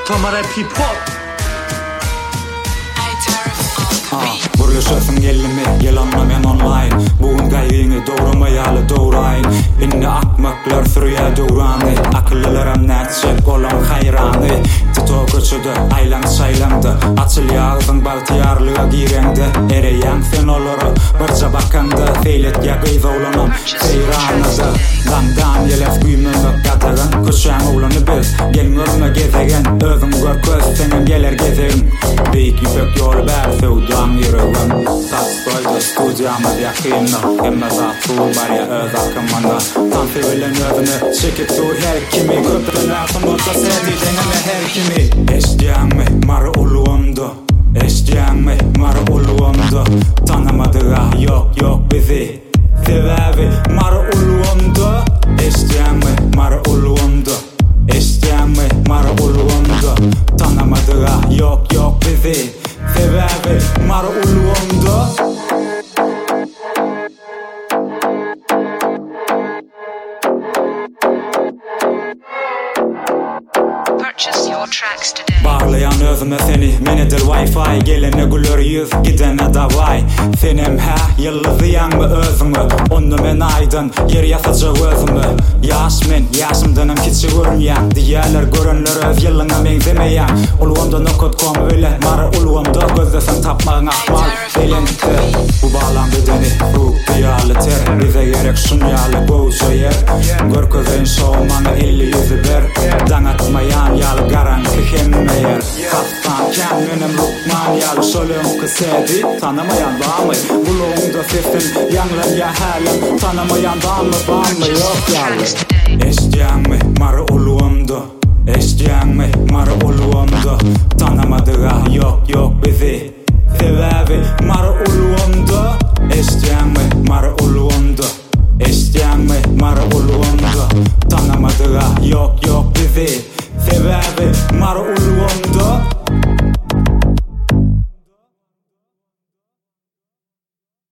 Tamara P-Pop. Burlaşasın gelimi yalanla men online. Bugün gayrını doğramayalı doğrayın. İnne akmaklar sürüye doğranı. Akıllılarım netçek olan hayranı. Tito köçüdü aylan saylandı. Açıl yağdın baltiyarlığa girendi. Ereyen sen oluru barca bakandı. Feylet yakıydı olanım seyranıdı. Dandan yelef güymümü katagın. Köşen olanı biz gelmürme gezegen. Özüm gör köz senin gelir gezerim. Beyik yüpek yol ber sevdan yürüvüm. Satsaydı stüdyamı yakınna. Emme zatı barya öz akımına. Tan sevilen özünü çekip dur her kimi. Köpten akımıza sevdi deneme her kimi. Eşdiyanme marı uluğumdu. Eşdiyanme marı uluğumdu. Tanımadığa yok bizi. Sebebi marı uluğumdu. Eşdiyanme marı uluğumdu. Eşdiyanme marı uluğumdu. Tanımadığa yok bizi. Sebebi marı uluğumdu. Purchase your tracks today. Bağlayan özüme seni menedir Wi-Fi. Gelene gülür yüz gidene davay. Senem ha yıldızıyan mı özümü. Onu men aydın yer yasacak özümü. Yaşımdanım kiçi görünyen. Diyalar görünler öz yılına benzemeyen. Uluğumda nokot kom öyle marı uluğumda. Gözdesen tapmağın akmal belenti. Bu bağlandı deni ruh diyalı ter. Bize gerek şunyalı boğucu yer. Gör közeyin soğumanı 50 yüzü ber. Danatmayan yalı garanti hemmeyer. Kaptan kendinin lukman yalı solum kısedi. Tanımayan var mı? Buluğumda sesin yanlan ya halim. Tanımayan var mı yok yalı. Eşdiyanme marı uluğumdu. Eşdiyanme marı uluğumdu. Tanımadığa yok bizi. Sebebi marı uluğumdu. Eşdiyanme marı uluğumdu. Eşdiyanme marı uluğumdu. Tanımadığa yok bizi. Sebebi marı uluğumdu.